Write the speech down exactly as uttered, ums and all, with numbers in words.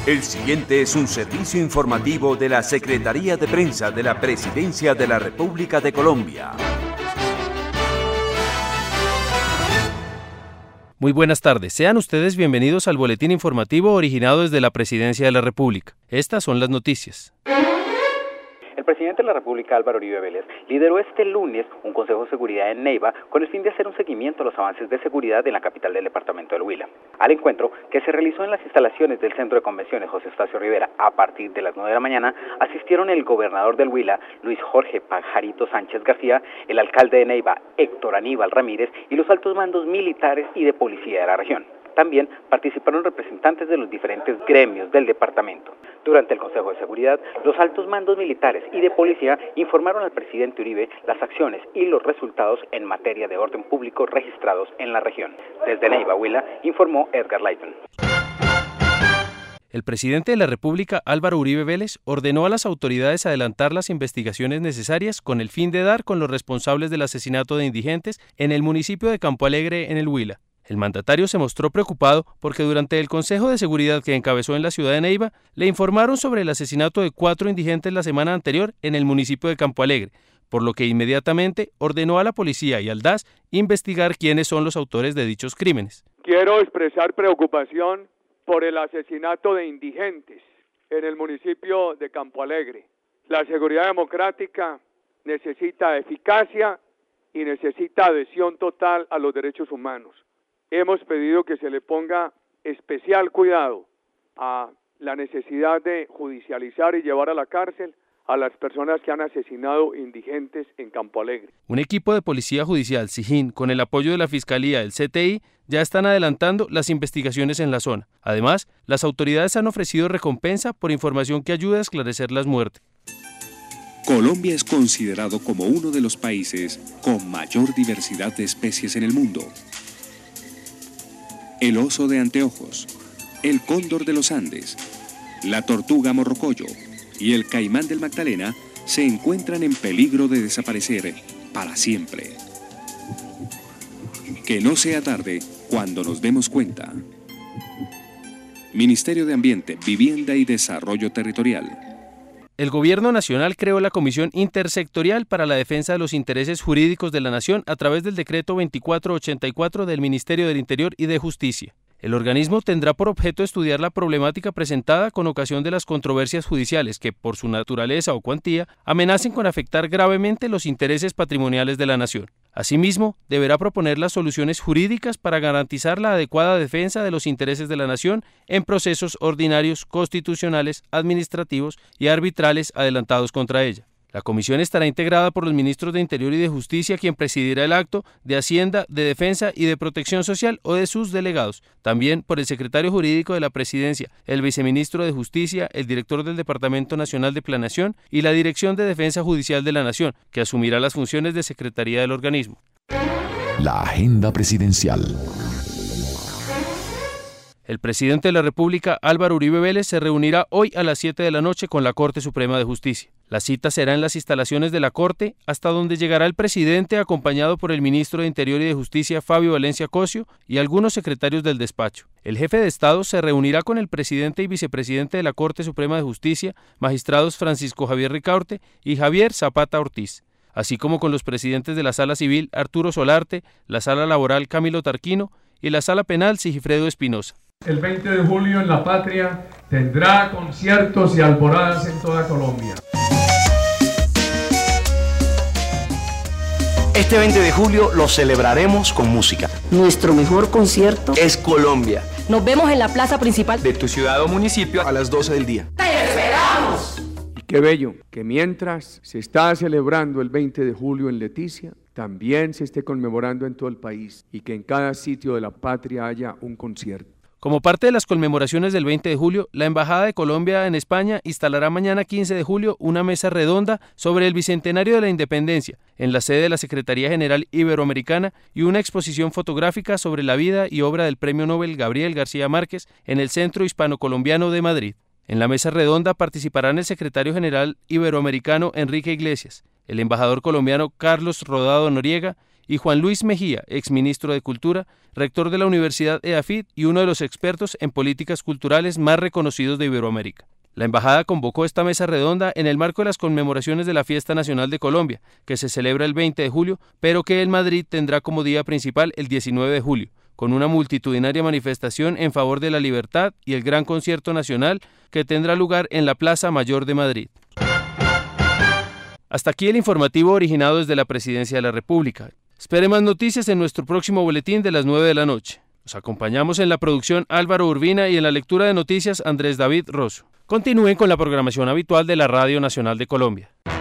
El siguiente es un servicio informativo de la Secretaría de Prensa de la Presidencia de la República de Colombia. Muy buenas tardes, sean ustedes bienvenidos al boletín informativo originado desde la Presidencia de la República. Estas son las noticias. El presidente de la República, Álvaro Uribe Vélez, lideró este lunes un Consejo de Seguridad en Neiva con el fin de hacer un seguimiento a los avances de seguridad en la capital del departamento del Huila. Al encuentro, que se realizó en las instalaciones del Centro de Convenciones José Eustacio Rivera a partir de las nueve de la mañana, asistieron el gobernador del Huila, Luis Jorge Pajarito Sánchez García, el alcalde de Neiva, Héctor Aníbal Ramírez, y los altos mandos militares y de policía de la región. También participaron representantes de los diferentes gremios del departamento. Durante el Consejo de Seguridad, los altos mandos militares y de policía informaron al presidente Uribe las acciones y los resultados en materia de orden público registrados en la región. Desde Neiva, Huila, informó Edgar Leighton. El presidente de la República, Álvaro Uribe Vélez, ordenó a las autoridades adelantar las investigaciones necesarias con el fin de dar con los responsables del asesinato de indigentes en el municipio de Campo Alegre, en el Huila. El mandatario se mostró preocupado porque durante el Consejo de Seguridad que encabezó en la ciudad de Neiva, le informaron sobre el asesinato de cuatro indigentes la semana anterior en el municipio de Campo Alegre, por lo que inmediatamente ordenó a la policía y al D A S investigar quiénes son los autores de dichos crímenes. Quiero expresar preocupación por el asesinato de indigentes en el municipio de Campo Alegre. La seguridad democrática necesita eficacia y necesita adhesión total a los derechos humanos. Hemos pedido que se le ponga especial cuidado a la necesidad de judicializar y llevar a la cárcel a las personas que han asesinado indigentes en Campo Alegre. Un equipo de Policía Judicial, SIJIN, con el apoyo de la Fiscalía del C T I, ya están adelantando las investigaciones en la zona. Además, las autoridades han ofrecido recompensa por información que ayude a esclarecer las muertes. Colombia es considerado como uno de los países con mayor diversidad de especies en el mundo. El oso de anteojos, el cóndor de los Andes, la tortuga morrocoyo y el caimán del Magdalena se encuentran en peligro de desaparecer para siempre. Que no sea tarde cuando nos demos cuenta. Ministerio de Ambiente, Vivienda y Desarrollo Territorial. El Gobierno Nacional creó la Comisión Intersectorial para la Defensa de los Intereses Jurídicos de la Nación a través del Decreto veinticuatro ochenta y cuatro del Ministerio del Interior y de Justicia. El organismo tendrá por objeto estudiar la problemática presentada con ocasión de las controversias judiciales que, por su naturaleza o cuantía, amenacen con afectar gravemente los intereses patrimoniales de la nación. Asimismo, deberá proponer las soluciones jurídicas para garantizar la adecuada defensa de los intereses de la nación en procesos ordinarios, constitucionales, administrativos y arbitrales adelantados contra ella. La comisión estará integrada por los ministros de Interior y de Justicia, quien presidirá el acto, de Hacienda, de Defensa y de Protección Social o de sus delegados. También por el secretario jurídico de la Presidencia, el viceministro de Justicia, el director del Departamento Nacional de Planeación y la Dirección de Defensa Judicial de la Nación, que asumirá las funciones de secretaría del organismo. La agenda presidencial. El presidente de la República, Álvaro Uribe Vélez, se reunirá hoy a las siete de la noche con la Corte Suprema de Justicia. La cita será en las instalaciones de la Corte, hasta donde llegará el presidente acompañado por el ministro de Interior y de Justicia, Fabio Valencia Cosio, y algunos secretarios del despacho. El jefe de Estado se reunirá con el presidente y vicepresidente de la Corte Suprema de Justicia, magistrados Francisco Javier Ricaurte y Javier Zapata Ortiz, así como con los presidentes de la Sala Civil, Arturo Solarte, la Sala Laboral, Camilo Tarquino, y la Sala Penal, Sigifredo Espinosa. El veinte de julio en La Patria tendrá conciertos y alboradas en toda Colombia. Este veinte de julio lo celebraremos con música. Nuestro mejor concierto es Colombia. Nos vemos en la plaza principal de tu ciudad o municipio a las doce del día. ¡Te esperamos! Y qué bello que mientras se está celebrando el veinte de julio en Leticia, también se esté conmemorando en todo el país y que en cada sitio de la patria haya un concierto. Como parte de las conmemoraciones del veinte de julio, la Embajada de Colombia en España instalará mañana quince de julio una mesa redonda sobre el Bicentenario de la Independencia en la sede de la Secretaría General Iberoamericana y una exposición fotográfica sobre la vida y obra del Premio Nobel Gabriel García Márquez en el Centro Hispano-Colombiano de Madrid. En la mesa redonda participarán el secretario general iberoamericano Enrique Iglesias, el embajador colombiano Carlos Rodado Noriega y Juan Luis Mejía, exministro de Cultura, rector de la Universidad EAFIT y uno de los expertos en políticas culturales más reconocidos de Iberoamérica. La embajada convocó esta mesa redonda en el marco de las conmemoraciones de la Fiesta Nacional de Colombia, que se celebra el veinte de julio, pero que en Madrid tendrá como día principal el diecinueve de julio, con una multitudinaria manifestación en favor de la libertad y el gran concierto nacional que tendrá lugar en la Plaza Mayor de Madrid. Hasta aquí el informativo originado desde la Presidencia de la República. Espere más noticias en nuestro próximo boletín de las nueve de la noche. Nos acompañamos en la producción Álvaro Urbina y en la lectura de noticias Andrés David Rosso. Continúen con la programación habitual de la Radio Nacional de Colombia.